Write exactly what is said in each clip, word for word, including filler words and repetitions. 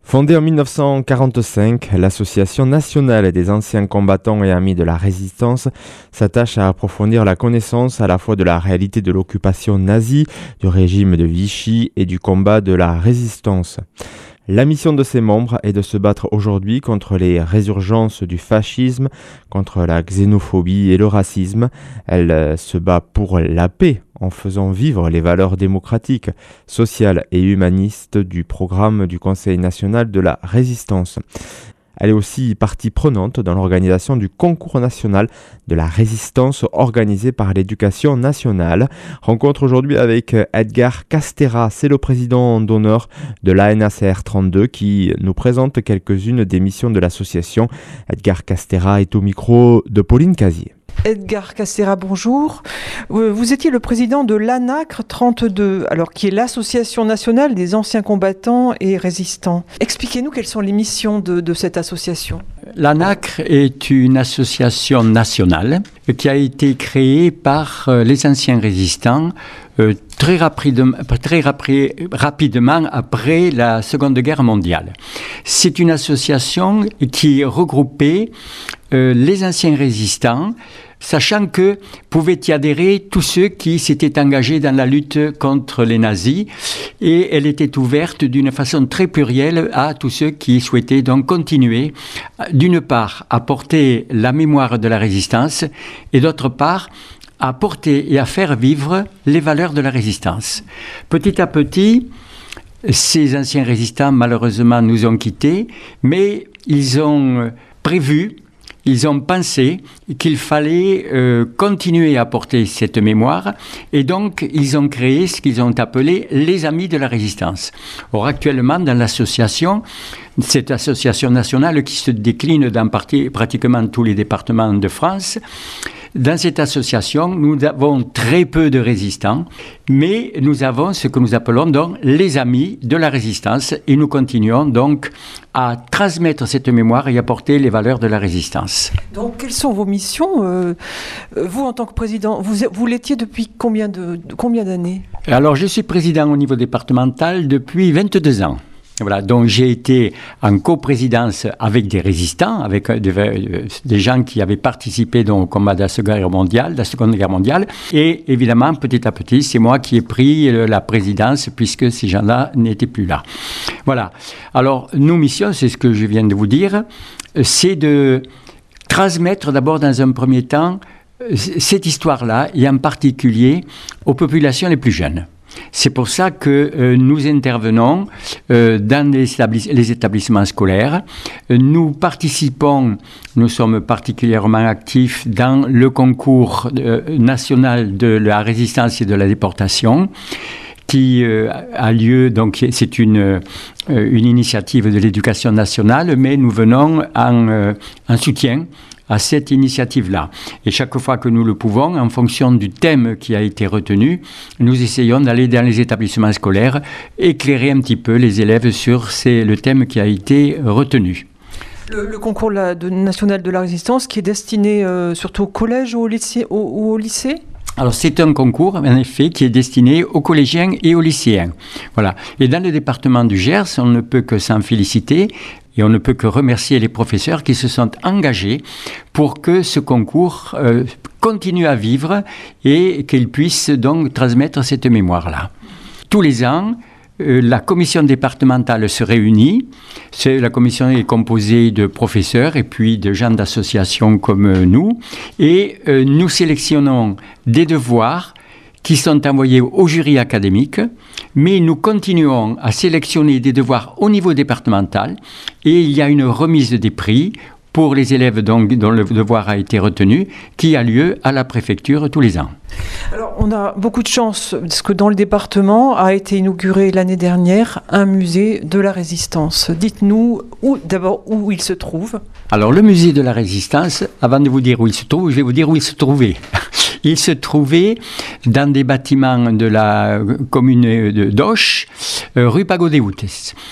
Fondée en dix-neuf cent quarante-cinq, l'Association nationale des anciens combattants et amis de la résistance s'attache à approfondir la connaissance à la fois de la réalité de l'occupation nazie, du régime de Vichy et du combat de la résistance. La mission de ses membres est de se battre aujourd'hui contre les résurgences du fascisme, contre la xénophobie et le racisme. Elle se bat pour la paix en faisant vivre les valeurs démocratiques, sociales et humanistes du programme du Conseil national de la résistance. Elle est aussi partie prenante dans l'organisation du concours national de la résistance organisé par l'Éducation nationale. Rencontre aujourd'hui avec Edgar Castera, c'est le président d'honneur de l'A N A C R trente-deux qui nous présente quelques-unes des missions de l'association. Edgar Castera est au micro de Pauline Casier. Edgar Castera, bonjour. Vous étiez le président de l'A N A C R trente-deux, alors qui est l'Association nationale des anciens combattants et résistants. Expliquez-nous quelles sont les missions de, de cette association. L'A N A C R est une association nationale qui a été créée par les anciens résistants euh, très, rapidement, très rapi- rapidement après la Seconde Guerre mondiale. C'est une association qui regroupait euh, les anciens résistants, sachant que pouvaient y adhérer tous ceux qui s'étaient engagés dans la lutte contre les nazis, et elle était ouverte d'une façon très plurielle à tous ceux qui souhaitaient donc continuer, d'une part, à porter la mémoire de la résistance, et d'autre part, à porter et à faire vivre les valeurs de la résistance. Petit à petit, ces anciens résistants, malheureusement, nous ont quittés, mais ils ont prévu, ils ont pensé qu'il fallait euh, continuer à porter cette mémoire, et donc ils ont créé ce qu'ils ont appelé les Amis de la Résistance. Or, actuellement, dans l'association, cette association nationale qui se décline dans partie, pratiquement tous les départements de France, dans cette association, nous avons très peu de résistants, mais nous avons ce que nous appelons donc les Amis de la Résistance, et nous continuons donc à transmettre cette mémoire et à porter les valeurs de la résistance. Donc, quelles sont vos missions euh, Vous, en tant que président, vous, vous l'étiez depuis combien, de, de, combien d'années ? Alors, je suis président au niveau départemental depuis vingt-deux ans. Voilà, donc j'ai été en coprésidence avec des résistants, avec des, des gens qui avaient participé donc, au combat de la Seconde Guerre mondiale, de la Seconde Guerre mondiale. Et évidemment, petit à petit, c'est moi qui ai pris la présidence puisque ces gens-là n'étaient plus là. Voilà. Alors, nos missions, c'est ce que je viens de vous dire, c'est de transmettre d'abord dans un premier temps cette histoire-là, et en particulier aux populations les plus jeunes. C'est pour ça que euh, nous intervenons euh, dans les, établis- les établissements scolaires. Nous participons, nous sommes particulièrement actifs dans le concours euh, national de la résistance et de la déportation, qui euh, a lieu, donc c'est une, euh, une initiative de l'éducation nationale, mais nous venons en, euh, en soutien à cette initiative-là. Et chaque fois que nous le pouvons, en fonction du thème qui a été retenu, nous essayons d'aller dans les établissements scolaires, éclairer un petit peu les élèves sur ces, le thème qui a été retenu. Le, le concours la, de, national de la résistance qui est destiné euh, surtout au collège ou au lycée, au, ou au lycée ? Alors, c'est un concours, en effet, qui est destiné aux collégiens et aux lycéens. Voilà. Et dans le département du Gers, on ne peut que s'en féliciter. Et on ne peut que remercier les professeurs qui se sont engagés pour que ce concours euh, continue à vivre et qu'il puisse donc transmettre cette mémoire-là. Tous les ans, euh, la commission départementale se réunit. C'est, la commission est composée de professeurs et puis de gens d'associations comme euh, nous. Et euh, nous sélectionnons des devoirs qui sont envoyés au jury académique, mais nous continuons à sélectionner des devoirs au niveau départemental, et il y a une remise des prix pour les élèves donc, dont le devoir a été retenu, qui a lieu à la préfecture tous les ans. Alors, on a beaucoup de chance, parce que dans le département a été inauguré l'année dernière un musée de la Résistance. Dites-nous où, d'abord où il se trouve. Alors, le musée de la Résistance, avant de vous dire où il se trouve, je vais vous dire où il se trouvait. Il se trouvait dans des bâtiments de la commune de d'Auch, euh, rue Pagodet-Houtes.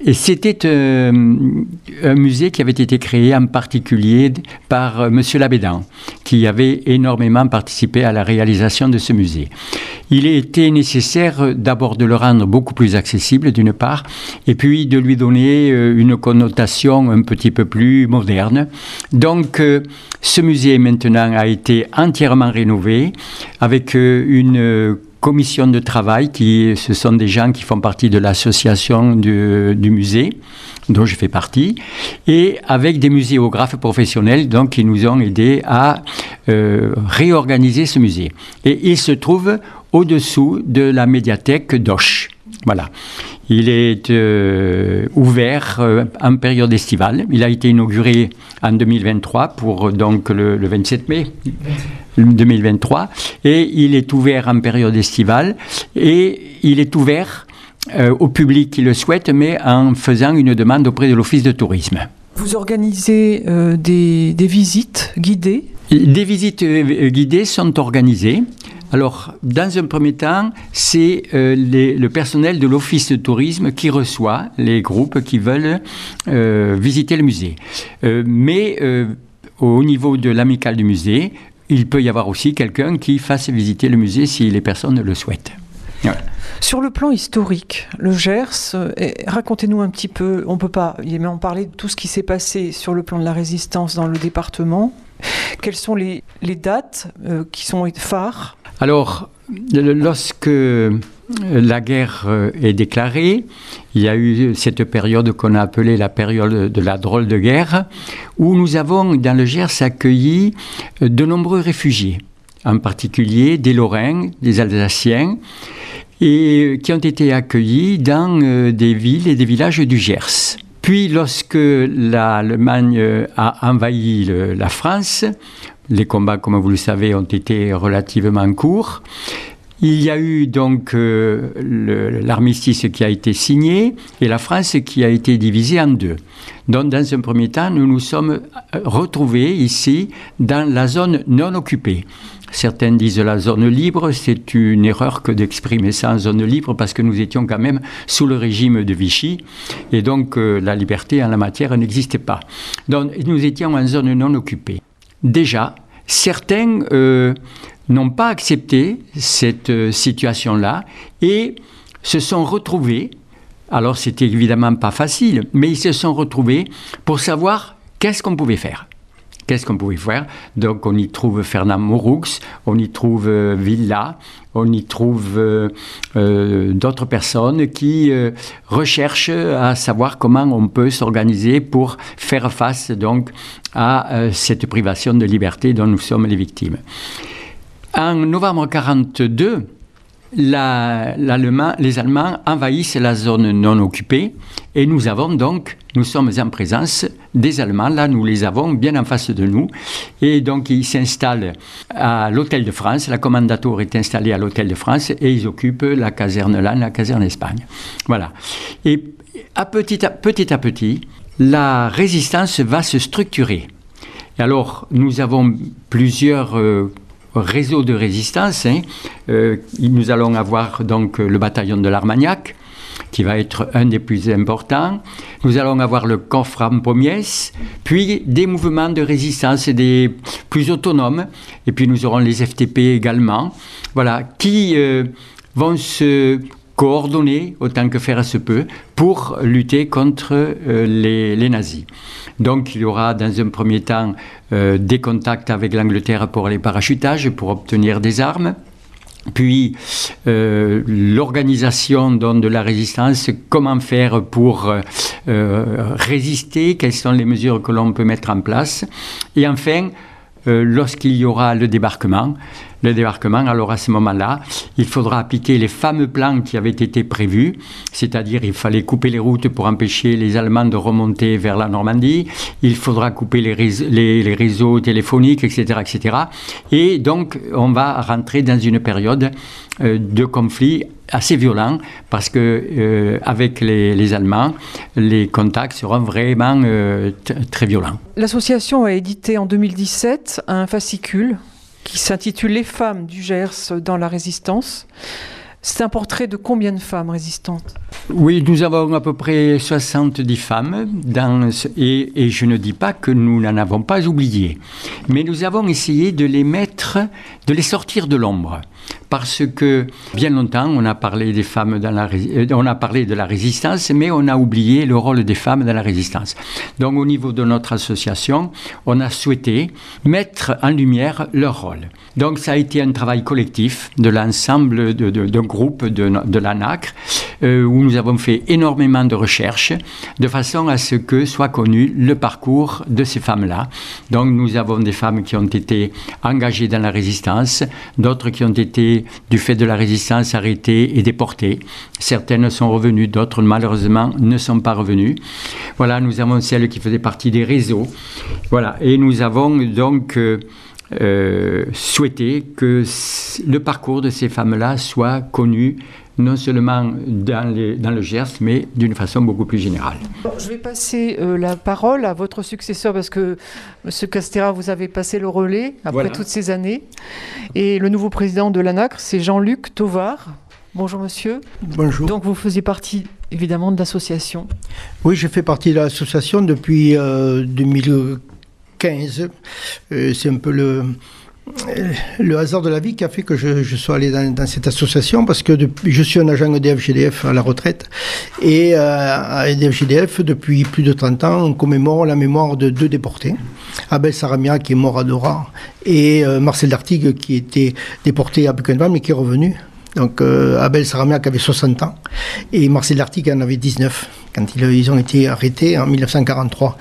Et c'était euh, un musée qui avait été créé en particulier par euh, M. Labédan, qui avait énormément participé à la réalisation de ce musée. Il était nécessaire d'abord de le rendre beaucoup plus accessible, d'une part, et puis de lui donner euh, une connotation un petit peu plus moderne. Donc, euh, ce musée maintenant a été entièrement rénové avec euh, une euh, commission de travail, qui, ce sont des gens qui font partie de l'association du, du musée, dont je fais partie, et avec des muséographes professionnels donc, qui nous ont aidés à euh, réorganiser ce musée. Et il se trouve au-dessous de la médiathèque d'Auch. Voilà. Il est euh, ouvert euh, en période estivale. Il a été inauguré en deux mille vingt-trois pour donc le, le vingt-sept mai deux mille vingt-trois, et il est ouvert en période estivale, et il est ouvert euh, au public qui le souhaite, mais en faisant une demande auprès de l'Office de tourisme. Vous organisez euh, des, des visites guidées ? Des visites euh, guidées sont organisées. Alors, dans un premier temps, c'est euh, les, le personnel de l'Office de tourisme qui reçoit les groupes qui veulent euh, visiter le musée. Euh, mais euh, au niveau de l'amicale du musée, il peut y avoir aussi quelqu'un qui fasse visiter le musée si les personnes le souhaitent. Voilà. Sur le plan historique, le Gers, euh, racontez-nous un petit peu, on ne peut pas évidemment parler de tout ce qui s'est passé sur le plan de la résistance dans le département. Quelles sont les, les dates euh, qui sont phares ? Alors, lorsque la guerre est déclarée, il y a eu cette période qu'on a appelée la période de la drôle de guerre, où nous avons dans le Gers accueilli de nombreux réfugiés, en particulier des Lorrains, des Alsaciens, et qui ont été accueillis dans des villes et des villages du Gers. Puis, lorsque l'Allemagne a envahi le, la France, les combats, comme vous le savez, ont été relativement courts. Il y a eu donc euh, le, l'armistice qui a été signé et la France qui a été divisée en deux. Donc, dans un premier temps, nous nous sommes retrouvés ici dans la zone non occupée. Certains disent la zone libre, c'est une erreur que d'exprimer ça en zone libre parce que nous étions quand même sous le régime de Vichy et donc euh, la liberté en la matière n'existait pas. Donc, nous étions en zone non occupée. Déjà, certains euh, n'ont pas accepté cette euh, situation-là et se sont retrouvés, alors c'était évidemment pas facile, mais ils se sont retrouvés pour savoir qu'est-ce qu'on pouvait faire. Qu'est-ce qu'on pouvait faire ? Donc on y trouve Fernand Mouroux, on y trouve euh, Villa, on y trouve euh, euh, d'autres personnes qui euh, recherchent à savoir comment on peut s'organiser pour faire face donc à euh, cette privation de liberté dont nous sommes les victimes. En novembre mille neuf cent quarante-deux, la, les Allemands envahissent la zone non occupée et nous avons donc, nous sommes en présence des Allemands, là nous les avons bien en face de nous et donc ils s'installent à l'Hôtel de France, la Kommandantur est installée à l'Hôtel de France et ils occupent la caserne là, la caserne Espagne. Voilà. Et à petit à petit, à petit la résistance va se structurer. Et alors nous avons plusieurs euh, réseau de résistance. Hein. Euh, nous allons avoir donc le bataillon de l'Armagnac, qui va être un des plus importants. Nous allons avoir le Confram Pommiès, puis des mouvements de résistance des plus autonomes, et puis nous aurons les F T P également, voilà, qui euh, vont se coordonner autant que faire se peut pour lutter contre euh, les, les nazis. Donc il y aura dans un premier temps euh, des contacts avec l'Angleterre pour les parachutages, pour obtenir des armes. Puis euh, l'organisation donc, de la résistance, comment faire pour euh, résister, quelles sont les mesures que l'on peut mettre en place. Et enfin, euh, lorsqu'il y aura le débarquement, le débarquement, alors à ce moment-là, il faudra appliquer les fameux plans qui avaient été prévus, c'est-à-dire il fallait couper les routes pour empêcher les Allemands de remonter vers la Normandie, il faudra couper les réseaux, les, les réseaux téléphoniques, et cetera, et cetera. Et donc, on va rentrer dans une période euh, de conflit assez violent parce que euh, avec les, les Allemands, les contacts seront vraiment euh, t- très violents. L'association a édité en deux mille dix-sept un fascicule qui s'intitule « Les femmes du Gers dans la résistance ». C'est un portrait de combien de femmes résistantes ? Oui, nous avons à peu près soixante-dix femmes dans ce, et, et je ne dis pas que nous n'en avons pas oublié, mais nous avons essayé de les mettre, de les sortir de l'ombre. Parce que bien longtemps, on a parlé des femmes dans la, on a parlé de la résistance, mais on a oublié le rôle des femmes dans la résistance. Donc, au niveau de notre association, on a souhaité mettre en lumière leur rôle. Donc, ça a été un travail collectif de l'ensemble de, de, d'un groupe de, de l'ANACRE, euh, où nous avons fait énormément de recherches, de façon à ce que soit connu le parcours de ces femmes-là. Donc, nous avons des femmes qui ont été engagées dans la résistance, d'autres qui ont été, du fait de la résistance, arrêtées et déportées. Certaines sont revenues, d'autres, malheureusement, ne sont pas revenues. Voilà, nous avons celles qui faisaient partie des réseaux. Voilà, et nous avons donc euh, euh, souhaité que le parcours de ces femmes-là soit connu, non seulement dans, les, dans le Gers, mais d'une façon beaucoup plus générale. Je vais passer euh, la parole à votre successeur, parce que, M. Castéra, vous avez passé le relais après voilà. toutes ces années. Et le nouveau président de l'ANACRE, c'est Jean-Luc Tovard. Bonjour, monsieur. Bonjour. Donc, vous faisiez partie, évidemment, de l'association. Oui, je fais partie de l'association depuis euh, deux mille quinze. Euh, c'est un peu le... le hasard de la vie qui a fait que je, je sois allé dans, dans cette association, parce que depuis, je suis un agent E D F G D F à la retraite, et euh, à E D F G D F depuis plus de trente ans on commémore la mémoire de deux déportés, Abel Saramia qui est mort à Dora et euh, Marcel Dartigue qui était déporté à Buchenwald mais qui est revenu. Donc euh, Abel Saramia qui avait soixante ans et Marcel Dartigue en avait dix-neuf quand ils, ils ont été arrêtés en dix-neuf cent quarante-trois.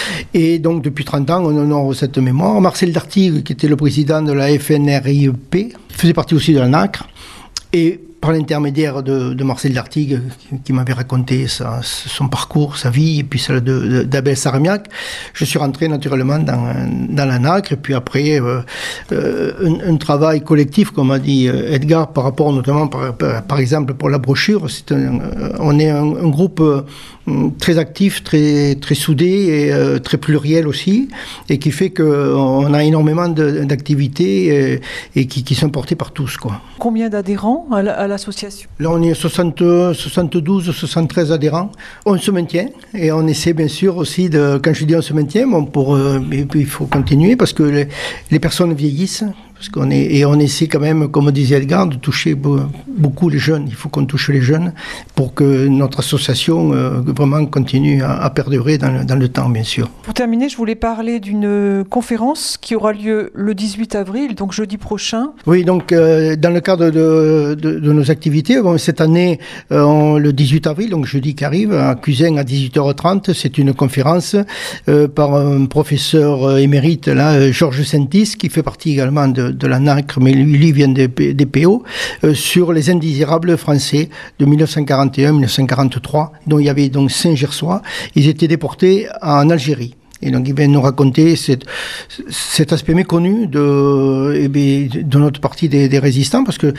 Et donc depuis trente ans on honore cette mémoire. Marcel Dartigue, qui était le président de la F N R I E P, faisait partie aussi de l'ANACRE, et par l'intermédiaire de, de Marcel Dartigue, qui, qui m'avait raconté sa, son parcours, sa vie, et puis celle de, de, d'Abel Saramiac, je suis rentré naturellement dans, dans l'ANACRE, et puis après, euh, euh, un, un travail collectif, comme a dit Edgar, par rapport notamment, par, par, par exemple, pour la brochure. C'est un, on est un, un groupe euh, très actif, très, très soudé, et euh, très pluriel aussi, et qui fait qu'on a énormément de, d'activités et, et qui, qui sont portées par tous, quoi. Combien d'adhérents à, la, à l'association ? Là, on est soixante, soixante-douze, soixante-treize adhérents. On se maintient et on essaie bien sûr aussi de, quand je dis on se maintient, bon, pour, euh, il faut continuer parce que les, les personnes vieillissent. Parce qu'on est, et on essaie quand même, comme disait Edgar, de toucher beaucoup les jeunes. Il faut qu'on touche les jeunes pour que notre association euh, vraiment continue à, à perdurer dans le, dans le temps, bien sûr. Pour terminer, je voulais parler d'une conférence qui aura lieu le dix-huit avril, donc jeudi prochain. Oui, donc euh, dans le cadre de, de, de nos activités, bon, cette année, euh, on, le dix-huit avril, donc jeudi qui arrive, à Cuisin à dix-huit heures trente, c'est une conférence euh, par un professeur émérite, là, Georges Sentis, qui fait partie également de de la NACRE, mais lui, lui vient des, des P O, euh, sur les indésirables français de dix-neuf cent quarante et un à dix-neuf cent quarante-trois, dont il y avait donc cinq Gersois. Ils étaient déportés en Algérie. Et donc, il vient nous raconter cette, cet aspect méconnu de, eh bien, de notre partie des, des résistants, parce que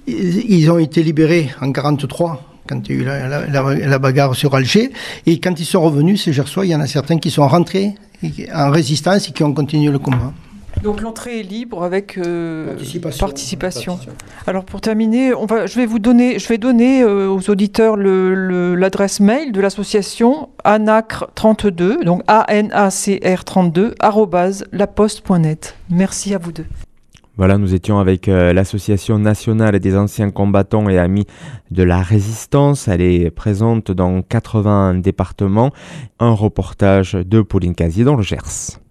ils ont été libérés en quarante-trois, quand il y a eu la, la, la, la bagarre sur Alger. Et quand ils sont revenus, ces Gersois, il y en a certains qui sont rentrés en résistance et qui ont continué le combat. Donc l'entrée est libre avec euh, participation. participation. participation. Alors pour terminer, on va, je vais vous donner, je vais donner euh, aux auditeurs le, le, l'adresse mail de l'association anacre trente-deux, donc A N A C R trente-deux arobase laposte point net. Merci à vous deux. Voilà, nous étions avec euh, l'Association nationale des anciens combattants et amis de la résistance. Elle est présente dans quatre-vingts départements. Un reportage de Pauline Casier dans le Gers.